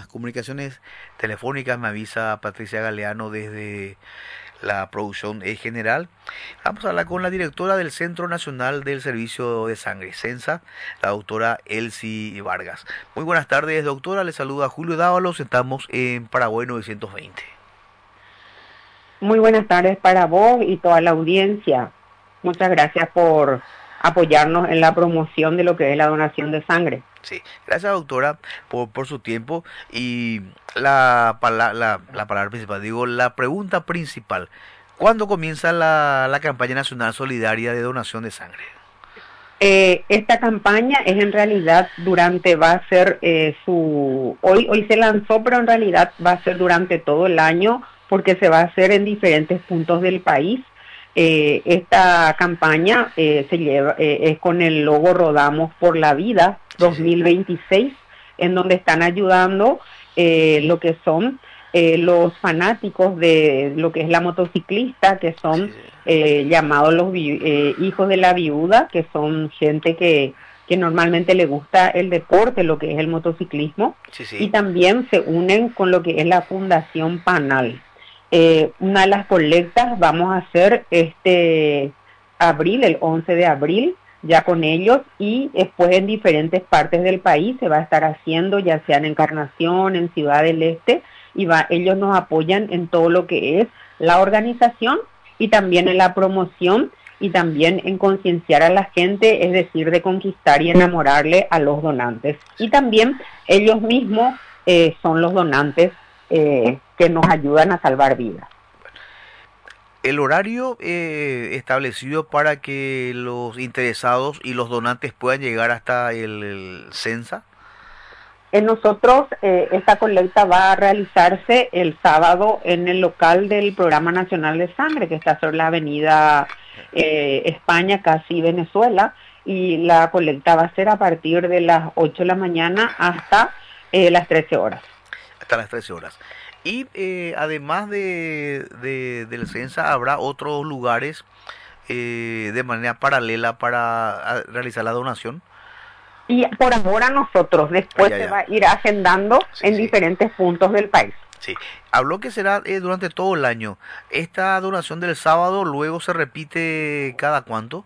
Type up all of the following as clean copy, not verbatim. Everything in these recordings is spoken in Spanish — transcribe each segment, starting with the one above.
las comunicaciones telefónicas, me avisa Patricia Galeano desde la producción general. Vamos a hablar con la directora del Centro Nacional del Servicio de Sangre, CENSA, la doctora Elsie Vargas. Muy buenas tardes, doctora. Le saluda Julio Dávalos. Estamos en Paraguay 920. Muy buenas tardes para vos y toda la audiencia. Muchas gracias por apoyarnos en la promoción de lo que es la donación de sangre. Sí, gracias doctora por su tiempo y la palabra principal, digo, la pregunta principal. ¿Cuándo comienza la campaña nacional solidaria de donación de sangre? Esta campaña es en realidad va a ser hoy se lanzó, pero en realidad va a ser durante todo el año porque se va a hacer en diferentes puntos del país. Esta campaña es con el logo Rodamos por la Vida 2026, en donde están ayudando lo que son los fanáticos de lo que es la motociclista, que son llamados los hijos de la viuda, que son gente que normalmente le gusta el deporte, lo que es el motociclismo, y también se unen con lo que es la Fundación Panal. Una de las colectas vamos a hacer el 11 de abril, ya con ellos, y después en diferentes partes del país se va a estar haciendo, ya sea en Encarnación, en Ciudad del Este, y ellos nos apoyan en todo lo que es la organización y también en la promoción y también en concienciar a la gente, es decir, de conquistar y enamorarle a los donantes. Y también ellos mismos son los donantes que nos ayudan a salvar vidas. El horario establecido para que los interesados y los donantes puedan llegar hasta el CENSA. Nosotros, esta colecta va a realizarse el sábado en el local del Programa Nacional de Sangre, que está sobre la avenida España, casi Venezuela, y la colecta va a ser a partir de las 8 de la mañana hasta las 13 horas. Hasta las 13 horas. Y además del CENSA, ¿habrá otros lugares de manera paralela para realizar la donación? Y por ahora nosotros, después se va a ir agendando en diferentes puntos del país. Sí, habló que será durante todo el año. ¿Esta donación del sábado luego se repite cada cuánto?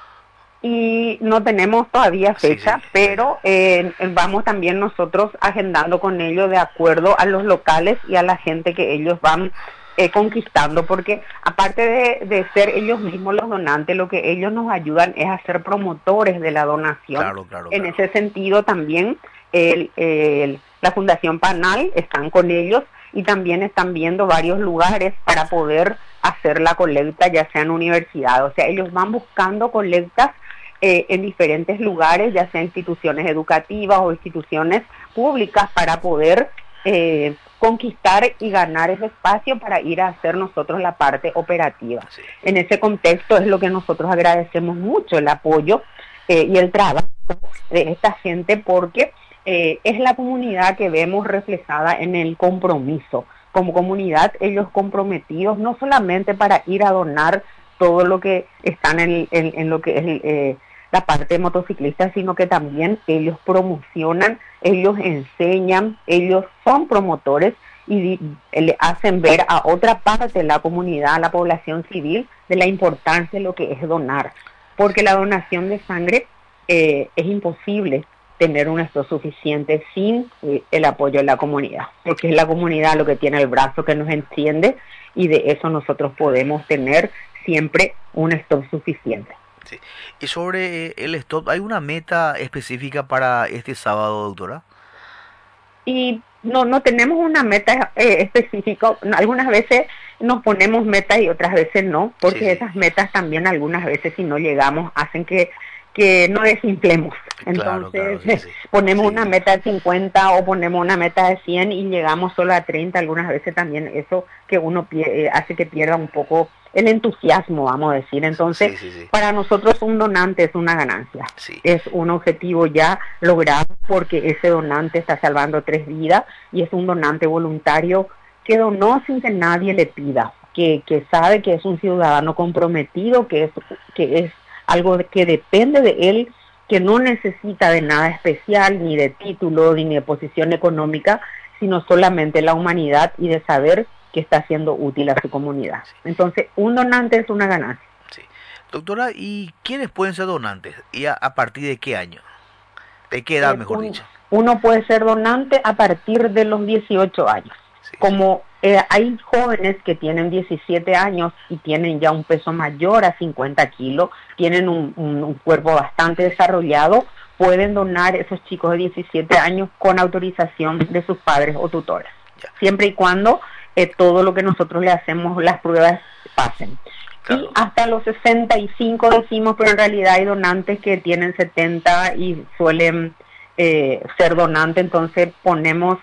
Y no tenemos todavía fecha, pero vamos también nosotros agendando con ellos de acuerdo a los locales y a la gente que ellos van conquistando, porque aparte de ser ellos mismos los donantes, lo que ellos nos ayudan es a ser promotores de la donación. Claro. Ese sentido también la Fundación Panal están con ellos y también están viendo varios lugares para poder hacer la colecta, ya sea en universidad. O sea, ellos van buscando colectas en diferentes lugares, ya sea instituciones educativas o instituciones públicas, para poder conquistar y ganar ese espacio para ir a hacer nosotros la parte operativa. En ese contexto es lo que nosotros agradecemos mucho, el apoyo y el trabajo de esta gente, porque es la comunidad que vemos reflejada en el compromiso. Como comunidad, ellos comprometidos no solamente para ir a donar todo lo que están en lo que es la parte motociclista, sino que también ellos promocionan, ellos enseñan, ellos son promotores y le hacen ver a otra parte de la comunidad, a la población civil, de la importancia de lo que es donar. Porque la donación de sangre es imposible tener un stock suficiente sin el apoyo de la comunidad, porque es la comunidad lo que tiene el brazo que nos entiende, y de eso nosotros podemos tener siempre un stock suficiente. Sí. Y sobre el stop, ¿hay una meta específica para este sábado, doctora? Y no tenemos una meta específica. Algunas veces nos ponemos metas y otras veces no, porque esas metas también algunas veces, si no llegamos, hacen que no desinflemos. Entonces ponemos una meta de 50 o ponemos una meta de 100 y llegamos solo a 30. Algunas veces también eso que uno hace que pierda un poco el entusiasmo, vamos a decir. Entonces, para nosotros un donante es una ganancia. Es un objetivo ya logrado, porque ese donante está salvando 3 vidas y es un donante voluntario que donó sin que nadie le pida, que sabe que es un ciudadano comprometido, que es algo que depende de él, que no necesita de nada especial, ni de título, ni de posición económica, sino solamente la humanidad y de saber que está siendo útil a su comunidad. Entonces, un donante es una ganancia. Sí. Doctora, ¿y quiénes pueden ser donantes? ¿Y a partir de qué año? ¿De qué edad, mejor dicho? Uno puede ser donante a partir de los 18 años. Sí, como hay jóvenes que tienen 17 años y tienen ya un peso mayor a 50 kilos, tienen un cuerpo bastante desarrollado, pueden donar esos chicos de 17 años con autorización de sus padres o tutores, siempre y cuando todo lo que nosotros le hacemos, las pruebas, pasen. Claro. Y hasta los 65 decimos, pero en realidad hay donantes que tienen 70 y suelen ser donantes, entonces ponemos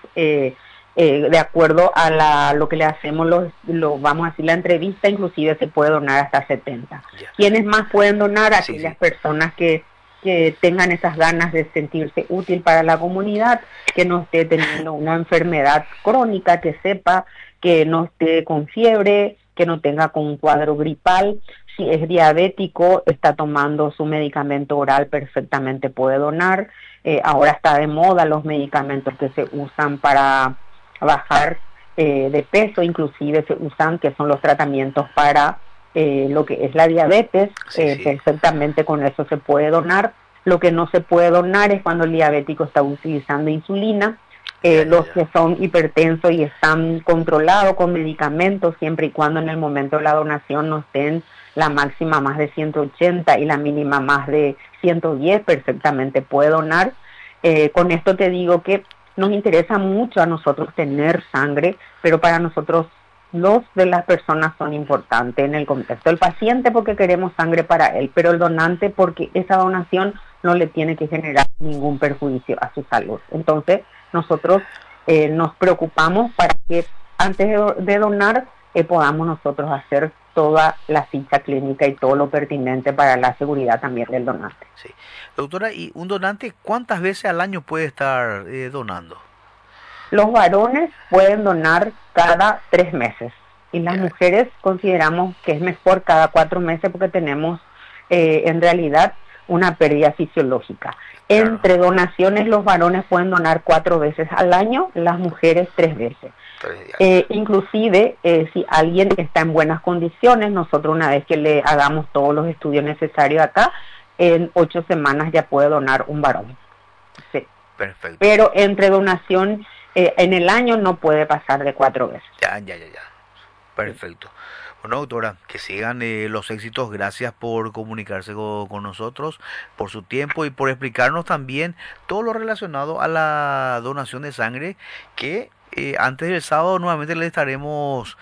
de acuerdo a lo que le hacemos, vamos a decir, la entrevista, inclusive se puede donar hasta 70. ¿Quiénes más pueden donar? Aquellas personas que tengan esas ganas de sentirse útil para la comunidad, que no esté teniendo una enfermedad crónica, que sepa que no esté con fiebre, que no tenga con un cuadro gripal. Si es diabético, está tomando su medicamento oral, perfectamente puede donar. Ahora está de moda los medicamentos que se usan para bajar de peso, inclusive se usan, que son los tratamientos para lo que es la diabetes, perfectamente con eso se puede donar. Lo que no se puede donar es cuando el diabético está utilizando insulina. Los que son hipertensos y están controlados con medicamentos, siempre y cuando en el momento de la donación no estén la máxima más de 180 y la mínima más de 110, perfectamente puede donar. Con esto te digo que nos interesa mucho a nosotros tener sangre, pero para nosotros dos de las personas son importantes en el contexto. El paciente porque queremos sangre para él, pero el donante porque esa donación no le tiene que generar ningún perjuicio a su salud. Entonces, nosotros nos preocupamos para que antes de donar podamos nosotros hacer toda la ficha clínica y todo lo pertinente para la seguridad también del donante. Sí. Doctora, ¿y un donante cuántas veces al año puede estar donando? Los varones pueden donar cada 3 meses y las mujeres consideramos que es mejor cada 4 meses porque tenemos en realidad una pérdida fisiológica. Claro. Entre donaciones los varones pueden donar 4 veces al año, las mujeres 3 veces. Inclusive si alguien está en buenas condiciones, nosotros una vez que le hagamos todos los estudios necesarios acá, en 8 semanas ya puede donar un varón. Sí. Perfecto. Pero entre donación en el año no puede pasar de 4 veces. Ya. Perfecto. Bueno, doctora, que sigan los éxitos. Gracias por comunicarse con nosotros, por su tiempo y por explicarnos también todo lo relacionado a la donación de sangre, que antes del sábado nuevamente le estaremos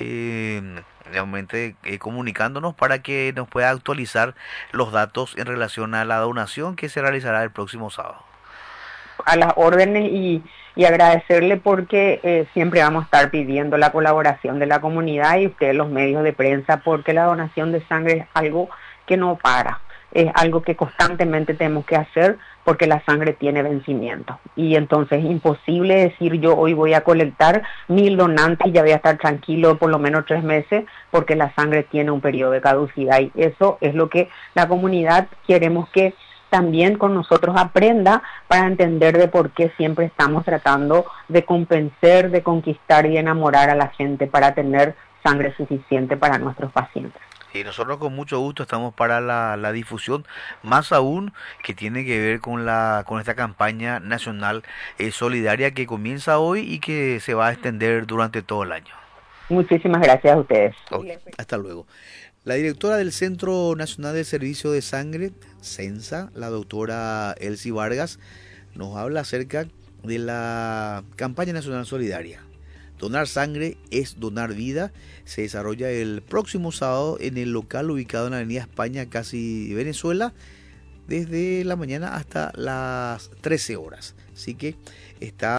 comunicándonos para que nos pueda actualizar los datos en relación a la donación que se realizará el próximo sábado. A las órdenes y agradecerle porque siempre vamos a estar pidiendo la colaboración de la comunidad y ustedes los medios de prensa, porque la donación de sangre es algo que no para, es algo que constantemente tenemos que hacer porque la sangre tiene vencimiento y entonces es imposible decir yo hoy voy a colectar 1000 donantes y ya voy a estar tranquilo por lo menos 3 meses porque la sangre tiene un periodo de caducidad y eso es lo que la comunidad queremos que también con nosotros aprenda para entender de por qué siempre estamos tratando de convencer, de conquistar y enamorar a la gente para tener sangre suficiente para nuestros pacientes. Y nosotros con mucho gusto estamos para la difusión, más aún que tiene que ver con esta campaña nacional solidaria que comienza hoy y que se va a extender durante todo el año. Muchísimas gracias a ustedes. Okay. Hasta luego. La directora del Centro Nacional de Servicio de Sangre, CENSA, la doctora Elsie Vargas, nos habla acerca de la campaña nacional solidaria. Donar sangre es donar vida. Se desarrolla el próximo sábado en el local ubicado en la Avenida España, casi Venezuela, desde la mañana hasta las 13 horas. Así que está